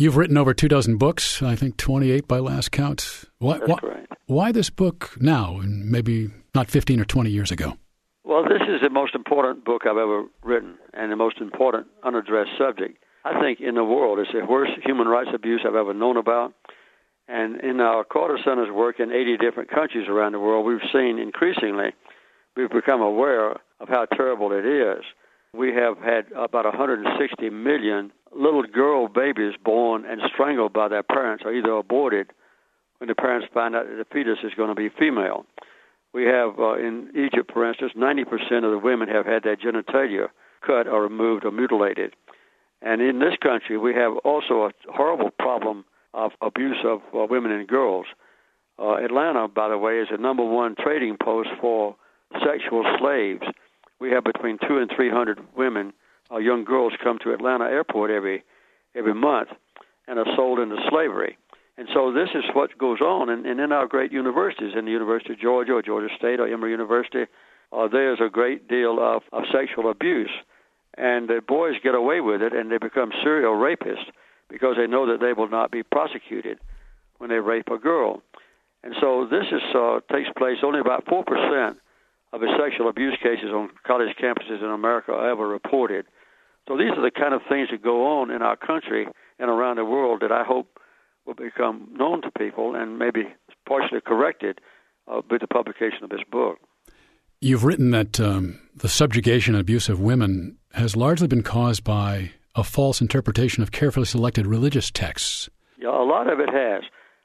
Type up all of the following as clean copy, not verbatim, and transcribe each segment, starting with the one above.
You've written over 24 books, I think 28 by last count. That's correct. Why this book now and maybe not 15 or 20 years ago? Well, this is the most important book I've ever written and the most important unaddressed subject, I think, in the world. It's the worst human rights abuse I've ever known about. And in our Carter Center's work in 80 different countries around the world, we've seen increasingly, we've become aware of how terrible it is. We have had about 160 million little girl babies born and strangled by their parents or either aborted when the parents find out that the fetus is going to be female. We have, in Egypt, for instance, 90% of the women have had their genitalia cut or removed or mutilated. And in this country, we have also a horrible problem of abuse of women and girls. Atlanta, by the way, is the number one trading post for sexual slaves. We have between 200 and 300 women, young girls, come to Atlanta airport every month and are sold into slavery. And so this is what goes on. And in our great universities, in the University of Georgia or Georgia State or Emory University, there's a great deal of sexual abuse. And the boys get away with it, and they become serial rapists because they know that they will not be prosecuted when they rape a girl. And so this takes place. Only about 4% of the sexual abuse cases on college campuses in America are ever reported. So these are the kind of things that go on in our country and around the world that I hope will become known to people and maybe partially corrected with the publication of this book. You've written that the subjugation and abuse of women has largely been caused by a false interpretation of carefully selected religious texts. Yeah, a lot of it has.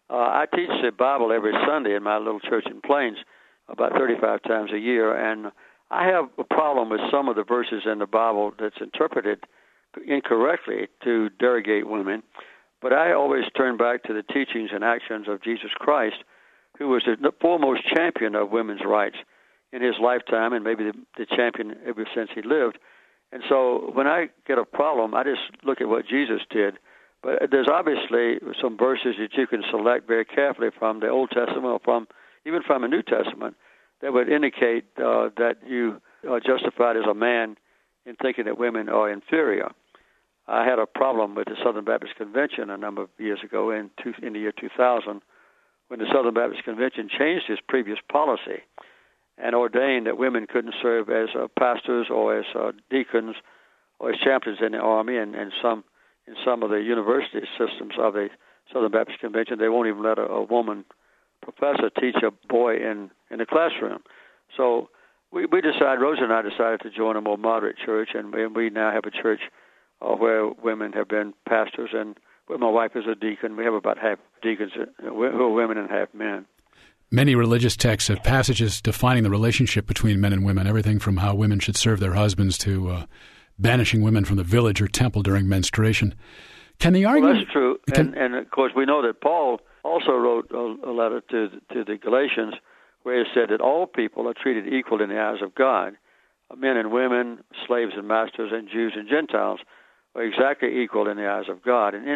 I teach the Bible every Sunday in my little church in Plains about 35 times a year, and I have a problem with some of the verses in the Bible that's interpreted incorrectly to derogate women. But I always turn back to the teachings and actions of Jesus Christ, who was the foremost champion of women's rights in his lifetime and maybe the champion ever since he lived. And so when I get a problem, I just look at what Jesus did. But there's obviously some verses that you can select very carefully from the Old Testament or even from the New Testament that would indicate that you are justified as a man in thinking that women are inferior. I had a problem with the Southern Baptist Convention a number of years ago in the year 2000 when the Southern Baptist Convention changed its previous policy and ordained that women couldn't serve as pastors or as deacons or as chaplains in the Army and in some of the university systems of the Southern Baptist Convention. They won't even let a woman professor teach a boy in the classroom. So Rosa and I decided to join a more moderate church, and we now have a church where women have been pastors, and where my wife is a deacon. We have about half deacons who are women and half men. Many religious texts have passages defining the relationship between men and women, everything from how women should serve their husbands to banishing women from the village or temple during menstruation. Can the argument... Well, that's true. And of course, we know that Paul also wrote a letter to the Galatians where he said that all people are treated equal in the eyes of God. Men and women, slaves and masters, and Jews and Gentiles are exactly equal in the eyes of God. And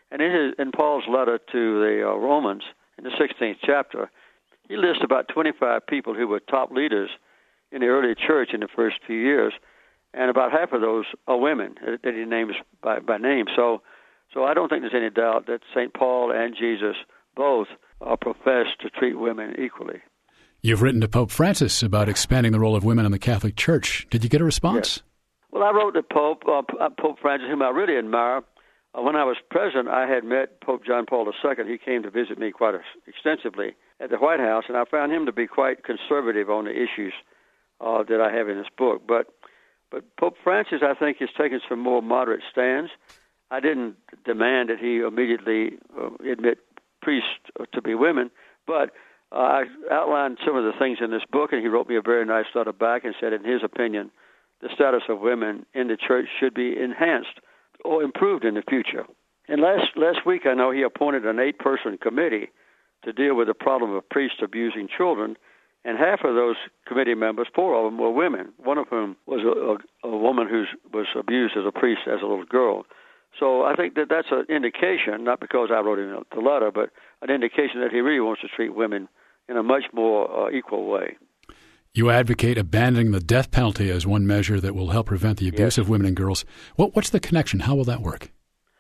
in Paul's letter to the Romans, in the 16th chapter, he lists about 25 people who were top leaders in the early church in the first few years, and about half of those are women that he names by name. So I don't think there's any doubt that St. Paul and Jesus both profess to treat women equally. You've written to Pope Francis about expanding the role of women in the Catholic Church. Did you get a response? Yes. Well, I wrote to Pope Francis, whom I really admire. When I was president, I had met Pope John Paul II. He came to visit me quite extensively at the White House, and I found him to be quite conservative on the issues that I have in this book. But Pope Francis, I think, has taken some more moderate stands. I didn't demand that he immediately admit priests to be women, but I outlined some of the things in this book, and he wrote me a very nice letter back and said, in his opinion, the status of women in the church should be enhanced or improved in the future. And last week, I know he appointed an 8-person committee to deal with the problem of priests abusing children, and half of those committee members, 4 of them, were women, one of whom was a woman who was abused as a priest as a little girl. So I think that that's an indication, not because I wrote him the letter, but an indication that he really wants to treat women in a much more equal way. You advocate abandoning the death penalty as one measure that will help prevent the abuse of women and girls. What's the connection? How will that work?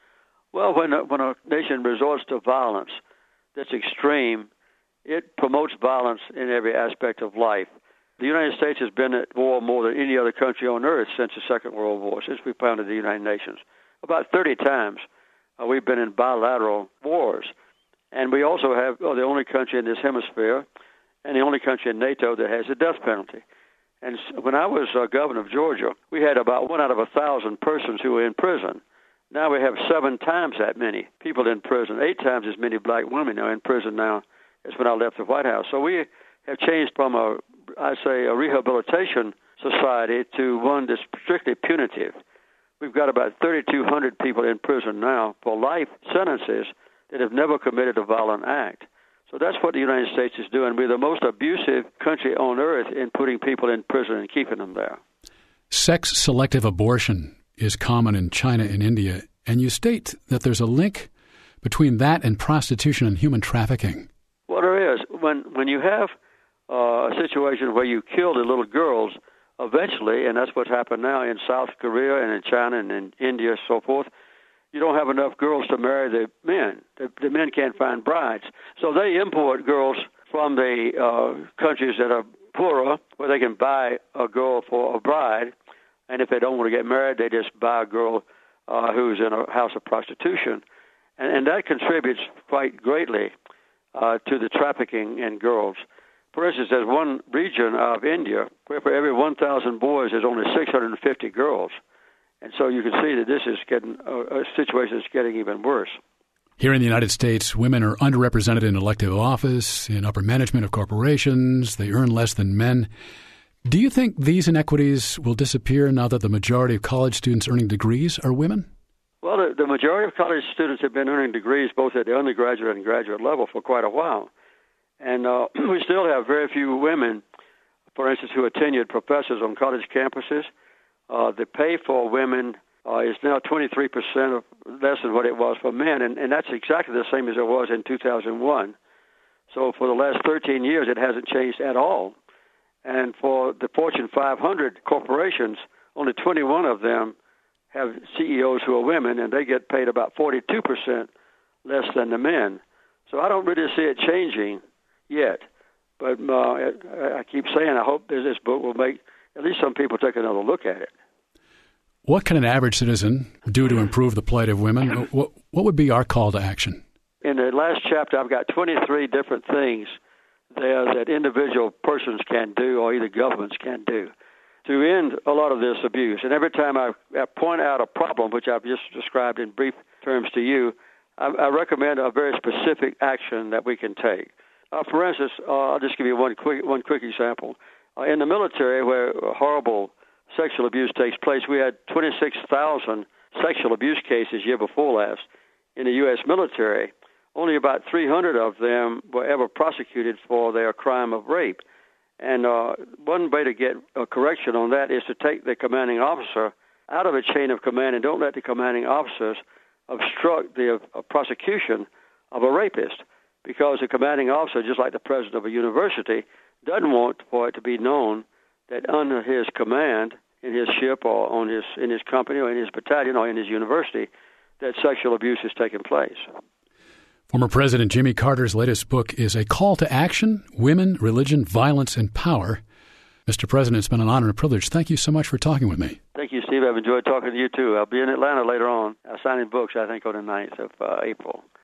Well, when a nation resorts to violence that's extreme, it promotes violence in every aspect of life. The United States has been at war more than any other country on earth since the Second World War, since we founded the United Nations. About 30 times we've been in bilateral wars. And we also have the only country in this hemisphere and the only country in NATO that has the death penalty. And when I was governor of Georgia, we had about 1 out of 1,000 persons who were in prison. Now we have 7 times that many people in prison, 8 times as many black women are in prison now as when I left the White House. So we have changed from a rehabilitation society to one that's strictly punitive. We've got about 3,200 people in prison now for life sentences that have never committed a violent act. So that's what the United States is doing. We're the most abusive country on earth in putting people in prison and keeping them there. Sex-selective abortion is common in China and India, and you state that there's a link between that and prostitution and human trafficking. Well, there is. When you have a situation where you kill the little girls, eventually, and that's what's happened now in South Korea and in China and in India and so forth, you don't have enough girls to marry the men. The men can't find brides. So they import girls from the countries that are poorer, where they can buy a girl for a bride, and if they don't want to get married, they just buy a girl who's in a house of prostitution. And that contributes quite greatly to the trafficking in girls. For instance, there's one region of India where for every 1,000 boys, there's only 650 girls. And so you can see that this is getting a situation that's getting even worse. Here in the United States, women are underrepresented in elective office, in upper management of corporations. They earn less than men. Do you think these inequities will disappear now that the majority of college students earning degrees are women? Well, the majority of college students have been earning degrees both at the undergraduate and graduate level for quite a while. And we still have very few women, for instance, who are tenured professors on college campuses. The pay for women is now 23% less than what it was for men, and that's exactly the same as it was in 2001. So for the last 13 years, it hasn't changed at all. And for the Fortune 500 corporations, only 21 of them have CEOs who are women, and they get paid about 42% less than the men. So I don't really see it changing yet. But I keep saying I hope this book will make at least some people take another look at it. What can an average citizen do to improve the plight of women? What would be our call to action? In the last chapter, I've got 23 different things there that individual persons can do or either governments can do to end a lot of this abuse. And every time I point out a problem, which I've just described in brief terms to you, I recommend a very specific action that we can take. For instance, I'll just give you one quick example. In the military, where horrible sexual abuse takes place, we had 26,000 sexual abuse cases year before last in the U.S. military. Only about 300 of them were ever prosecuted for their crime of rape. And one way to get a correction on that is to take the commanding officer out of a chain of command and don't let the commanding officers obstruct the prosecution of a rapist, because the commanding officer, just like the president of a university, doesn't want for it to be known that under his command, in his ship or in his company or in his battalion or in his university, that sexual abuse has taken place. Former President Jimmy Carter's latest book is A Call to Action, Women, Religion, Violence, and Power. Mr. President, it's been an honor and a privilege. Thank you so much for talking with me. Thank you, Steve. I've enjoyed talking to you, too. I'll be in Atlanta later on, signing books, I think, on the 9th of April.